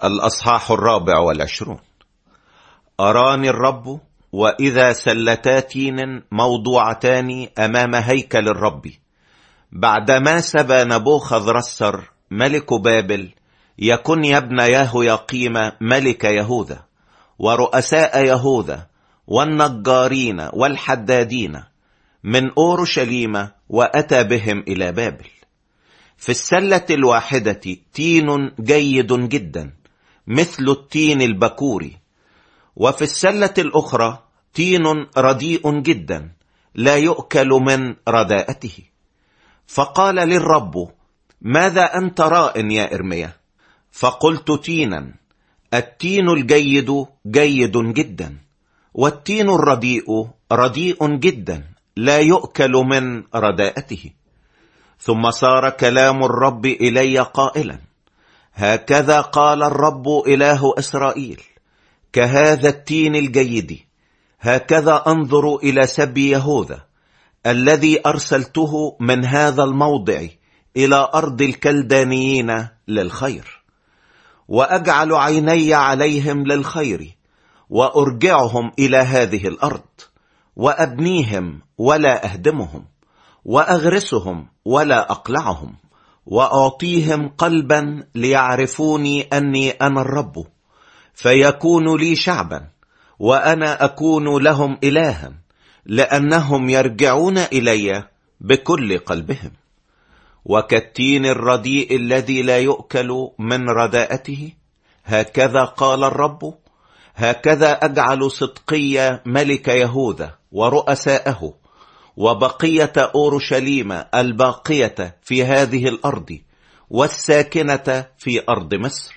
الأصحاح 24. أراني الرب وإذا سلتا تين موضوعتان أمام هيكل الرب، بعدما سبى نبوخذرصر ملك بابل يكن ابن يهوياقيم ملك يهوذا ورؤساء يهوذا والنجارين والحدادين من أورشليم، وأتى بهم إلى بابل. في السلة الواحدة تين جيد جدا مثل التين البكوري، وفي السلة الأخرى تين رديء جدا لا يؤكل من رداءته. فقال للرب: ماذا أنت راء يا إرميا؟ فقلت: تينا، التين الجيد جيد جدا، والتين الرديء رديء جدا لا يؤكل من رداءته. ثم صار كلام الرب إلي قائلا: هكذا قال الرب إله إسرائيل: كهذا التين الجيد هكذا أنظر إلى سبي يهوذا الذي أرسلته من هذا الموضع إلى أرض الكلدانيين للخير، وأجعل عيني عليهم للخير، وأرجعهم إلى هذه الأرض، وأبنيهم ولا أهدمهم، وأغرسهم ولا أقلعهم، وأعطيهم قلبا ليعرفوني أني أنا الرب، فيكون لي شعبا وأنا أكون لهم إلها، لأنهم يرجعون إلي بكل قلبهم. وكالتين الرديء الذي لا يؤكل من رداءته هكذا قال الرب: هكذا أجعل صدقي ملك يهوذا ورؤساءه وبقية أورشليم الباقية في هذه الأرض والساكنة في أرض مصر،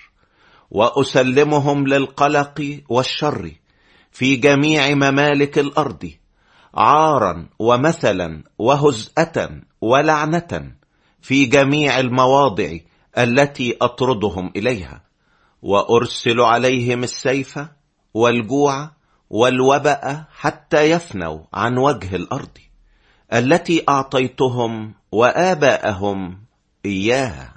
وأسلمهم للقلق والشر في جميع ممالك الأرض، عارا ومثلا وهزءة ولعنة في جميع المواضع التي أطردهم إليها، وأرسل عليهم السيف والجوع والوباء حتى يفنوا عن وجه الأرض التي أعطيتهم وآباءهم إياها.